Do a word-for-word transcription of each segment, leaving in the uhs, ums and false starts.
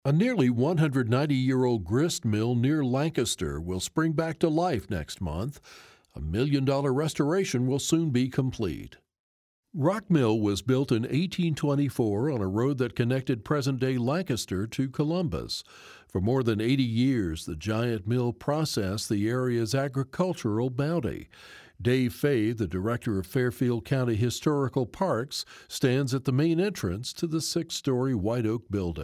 A nearly one hundred ninety year old grist mill near Lancaster will spring back to life next month. A million dollar restoration will soon be complete. Rock Mill was built in eighteen twenty-four on a road that connected present-day Lancaster to Columbus. For more than eighty years, the giant mill processed the area's agricultural bounty. Dave Fay, the director of Fairfield County Historical Parks, stands at the main entrance to the six-story white oak building.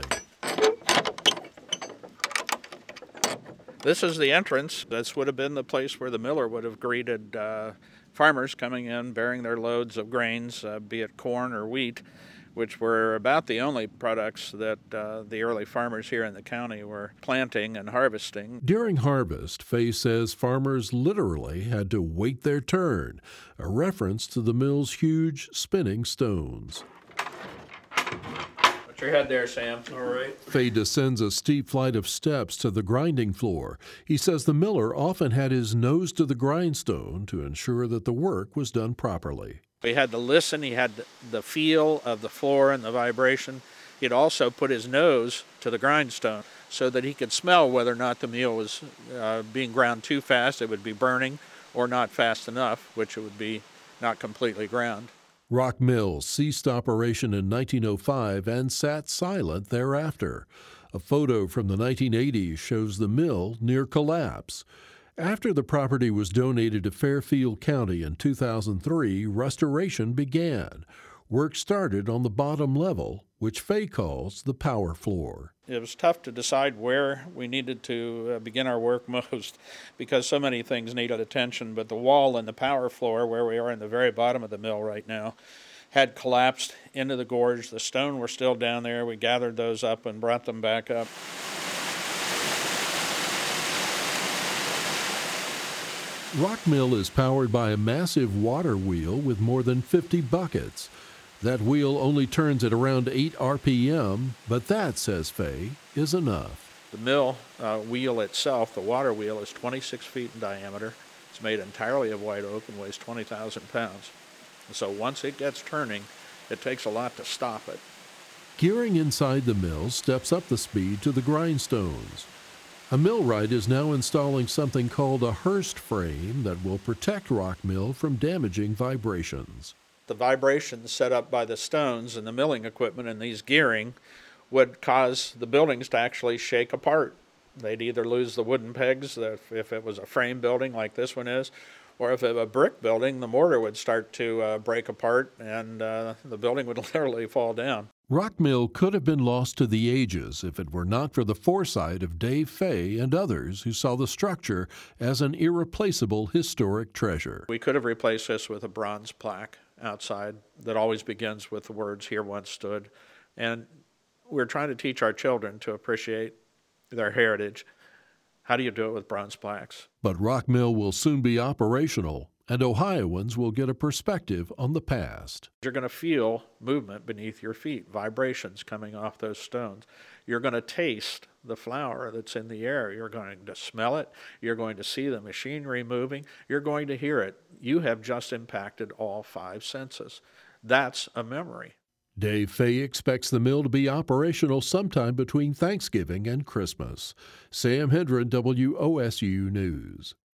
This is the entrance. This would have been the place where the miller would have greeted uh, farmers coming in bearing their loads of grains, uh, be it corn or wheat, which were about the only products that uh, the early farmers here in the county were planting and harvesting. During harvest, Fay says farmers literally had to wait their turn, a reference to the mill's huge spinning stones. Put your head there, Sam. All right. Fay descends a steep flight of steps to the grinding floor. He says the miller often had his nose to the grindstone to ensure that the work was done properly. He had to listen, he had the feel of the floor and the vibration. He'd also put his nose to the grindstone so that he could smell whether or not the meal was uh, being ground too fast, it would be burning, or not fast enough, which it would be not completely ground. Rock Mill ceased operation in nineteen oh five and sat silent thereafter. A photo from the nineteen eighties shows the mill near collapse. After the property was donated to Fairfield County in two thousand three, restoration began. Work started on the bottom level, which Fay calls the power floor. It was tough to decide where we needed to uh, begin our work most because so many things needed attention, but the wall and the power floor, where we are in the very bottom of the mill right now, had collapsed into the gorge. The stone were still down there. We gathered those up and brought them back up. Rock Mill is powered by a massive water wheel with more than fifty buckets. That wheel only turns at around eight R P M, but that, says Fay, is enough. The mill uh, wheel itself, the water wheel, is twenty-six feet in diameter. It's made entirely of white oak and weighs twenty thousand pounds. And so once it gets turning, it takes a lot to stop it. Gearing inside the mill steps up the speed to the grindstones. A millwright is now installing something called a Hurst frame that will protect Rock Mill from damaging vibrations. The vibrations set up by the stones and the milling equipment and these gearing would cause the buildings to actually shake apart. They'd either lose the wooden pegs if it was a frame building like this one is, or if it was a brick building, the mortar would start to uh, break apart and uh, the building would literally fall down. Rock Mill could have been lost to the ages if it were not for the foresight of Dave Fay and others who saw the structure as an irreplaceable historic treasure. We could have replaced this with a bronze plaque outside that always begins with the words, "Here once stood." And we're trying to teach our children to appreciate their heritage. How do you do it with bronze plaques? But Rock Mill will soon be operational, and Ohioans will get a perspective on the past. You're going to feel movement beneath your feet, vibrations coming off those stones. You're going to taste the flour that's in the air. You're going to smell it. You're going to see the machinery moving. You're going to hear it. You have just impacted all five senses. That's a memory. Dave Fay expects the mill to be operational sometime between Thanksgiving and Christmas. Sam Hendren, W O S U News.